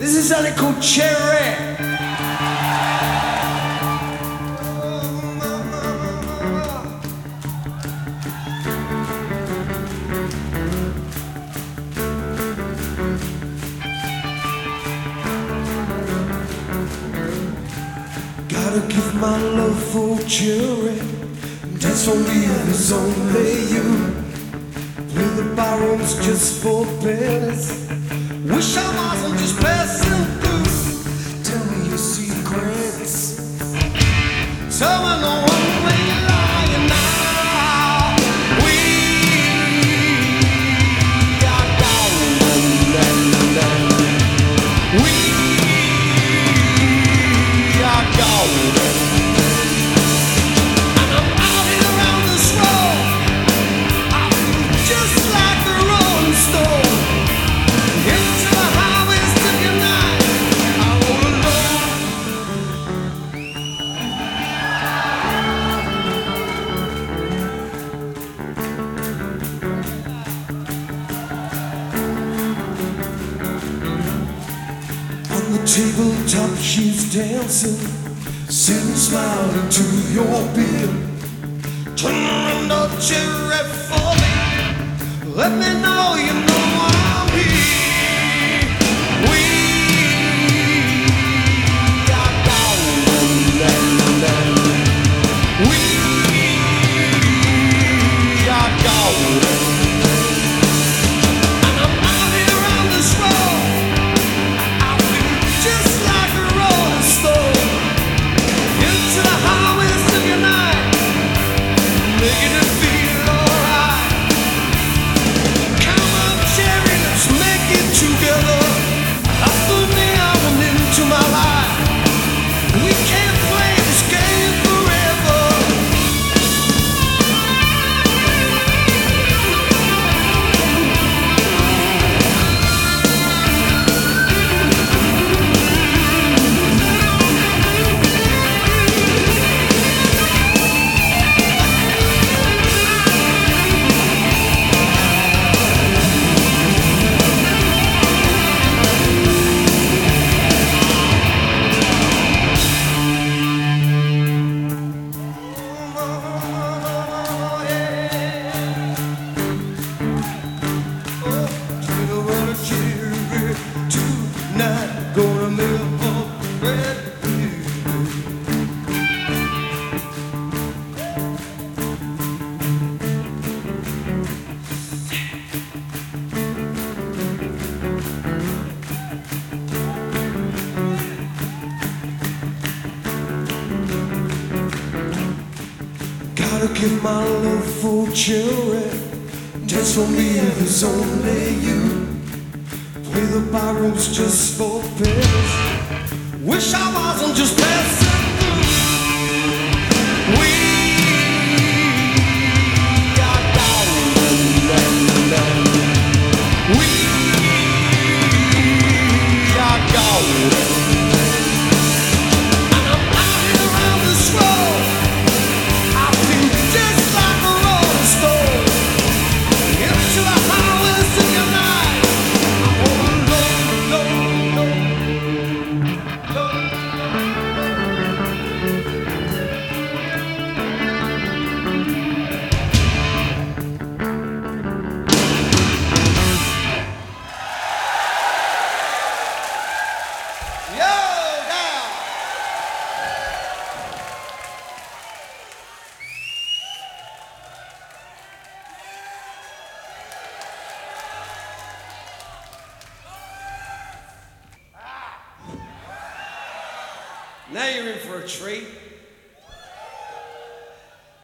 This is something called Cherry. Gotta give my love for Cherry. Dance for me if it's only you. Play the barrooms just for pennies. Wish I wasn't just passing through. Tell me your secrets. Tell me the one way you're lying now. We are golden. We are golden. And I'm out here around this road. I feel just like the Rolling Stone. Into the highways to unite. I wanna know. On the tabletop she's dancing, sitting smiling to your beer. Turn around, oh Cherry, for me. Let me know you know I'm here. We are golden. We are golden. And I'm out here on this road. I feel just like a Rolling Stone. Into the highways of your night, making it feel alright. Come on, Cherry, let's make it together. After me, I went into my life. We can't play this game forever. Tonight, gonna live up red. Gotta give my love for Cherry. Dance for me if it's only you. Play the barrooms just for pennies. Wish I wasn't just passing through. We are golden. We are golden. And I'm out here around this road. I feel just like a Rolling Stone. Into the highways of your night. Now you're in for a treat.